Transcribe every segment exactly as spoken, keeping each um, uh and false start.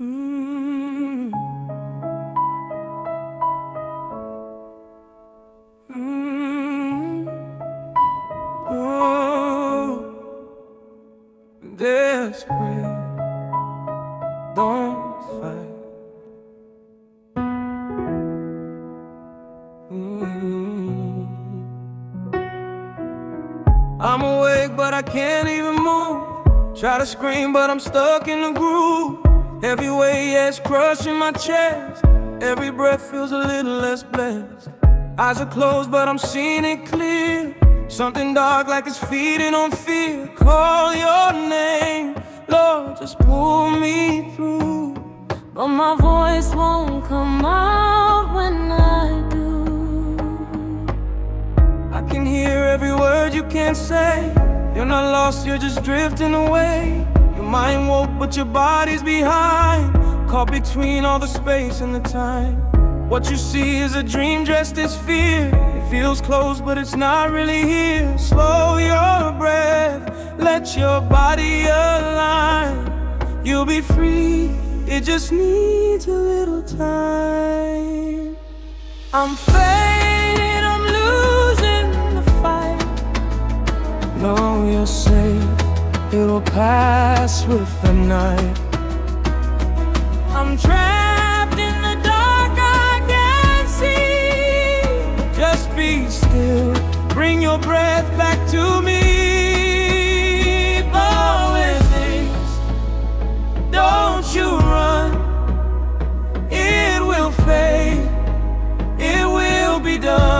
Mm. Mm. Oh, desperate, don't fight. Mm. I'm awake, but I can't even move. Try to scream, but I'm stuck in the groove. Heavy weight, yeah, it's crushing my chest. Every breath feels a little less blessed. Eyes are closed, but I'm seeing it clear. Something dark like it's feeding on fear. Call your name, Lord, just pull me through. But my voice won't come out when I do. I can hear every word you can't say. You're not lost, you're just drifting away. Your mind woke, but your body's behind. Caught between all the space and the time. What you see is a dream dressed as fear. It feels close, but it's not really here. Slow your breath, let your body align. You'll be free, it just needs a little time. I'm fading, I'm losing the fight. No, you're safe, it'll pass with the night. I'm trapped in the dark, I can't see. Just be still, bring your breath back to me. Oh, with this, don't you run. It will fade, it will be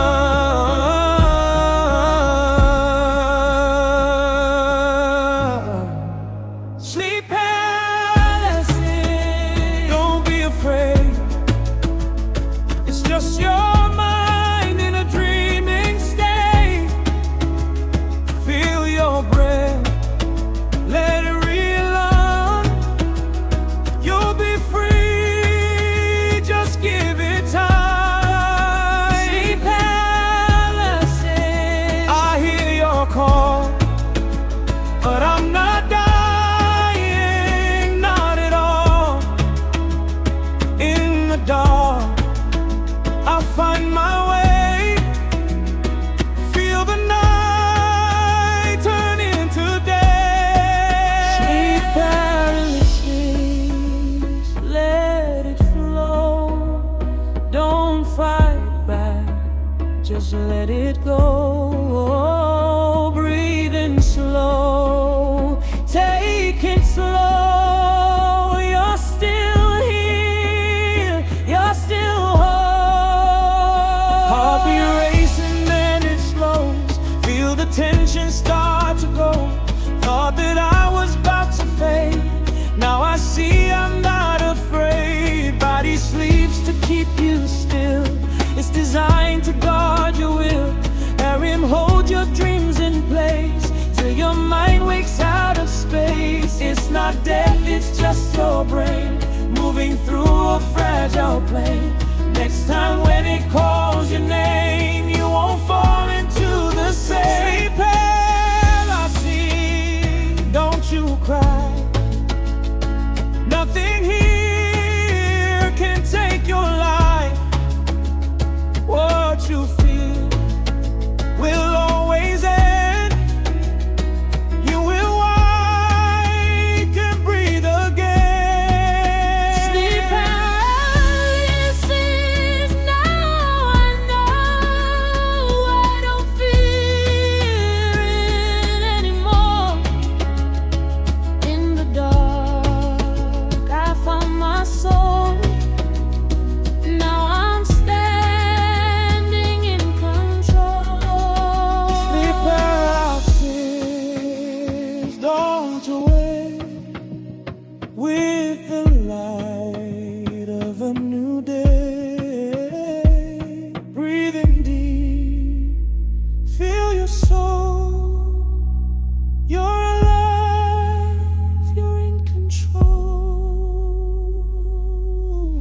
done. Sleep paralysis, don't be afraid. It's just your mind in a dreaming state. Feel your breath, let it realign. You'll be free, just give it time. Sleep paralysis, I hear your call, but I'm not dying, not at all. In the dark, I'll find my way. Feel the night turn into day. Sleep paralysis, let it flow. Don't fight back, just let it go. Breathing slow, take it slow. You're still here, you're still whole. Heart be racing, then it slows. Feel the tension start to go. Thought that I was about to fade. Now I see I'm not afraid. Body sleeps to keep you still. It's designed to guard your will. Have him hold your dreams in place till your mind wakes out of space. It's not death, it's just your brain moving through a fragile plane. Next time when it calls your name, you won't fall into the same. Sleep paralysis, don't you cry. Nothing here can take your life. What you feel will always end. You will wake and breathe again. Sleep paralysis, now I know. I don't fear it anymore. In the dark, I found my soul. Now I'm standing in control. Sleep paralysis, don't you wait. With the light of a new day, breathing deep, feel your soul. You're alive, you're in control.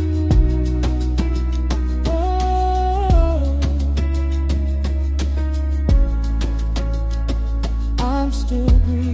Oh. still breathe.